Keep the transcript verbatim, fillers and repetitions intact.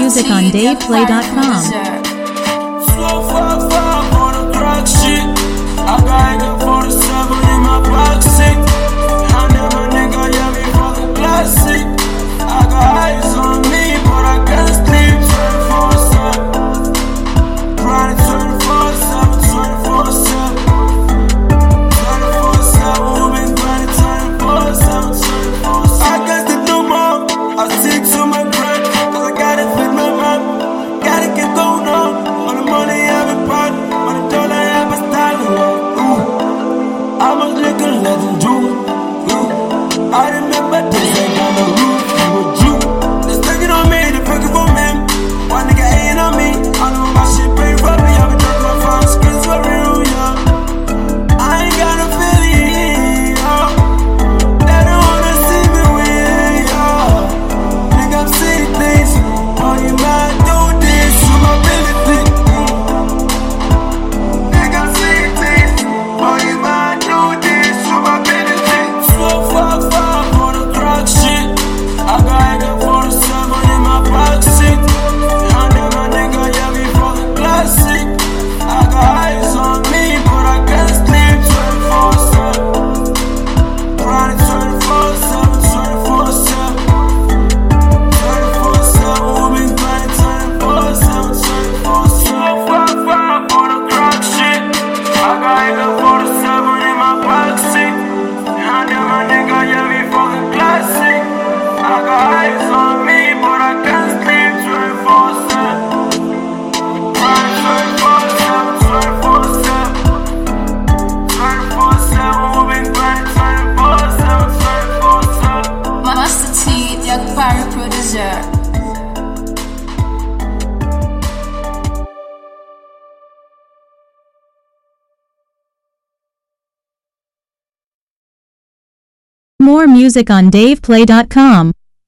music on dave play dot com. Slow five five on the crack shit. I got A K forty-seven in my backseat. I never nigga, yeah, me for the classic. I got eyes on me, but I can't sleep twenty-four seven. Grinding twenty-four seven, twenty-four seven. twenty-four seven, we've been grinding twenty-four seven, twenty-four seven. I can't sleep no more. I stick to my grind, cause I gotta feed my mind. Gotta get going on. On the money, I've been part. On the dollar, I've been styling. I must look a legend, do it. I remember this ain't on the roof. You a Jew. Let's take it on me, the fucking for me. One nigga ain't on me. I know my shit pretty roughy. I've been talking about five skins for real, yeah. I ain't got no feeling, yeah. They don't wanna see me win, yeah. Think I'm seeing things. Oh, you might do this to my ability. Think I'm seeing things. Oh, you might do this to my ability. Slow five five on the crack shit. I got A K forty-seven in my backseat. I never nigga, yeah, me for the classic. I got eyes on me, but I can't sleep twenty-four seven. Grinding twenty-four seven, twenty-four seven. twenty-four seven, we've been grinding twenty-four seven, twenty-four seven. Slow five five on the crack shit. I got A K forty-seven in my backseat. I never nigga, yeah, me for the classic. I got eyes on me, but I can't sleep twenty-four seven. Grinding twenty-four seven, twenty-four seven. twenty-four seven, we've been grinding twenty-four seven, twenty-four seven. Master T, Young Fire Producer. More music on dave play dot com.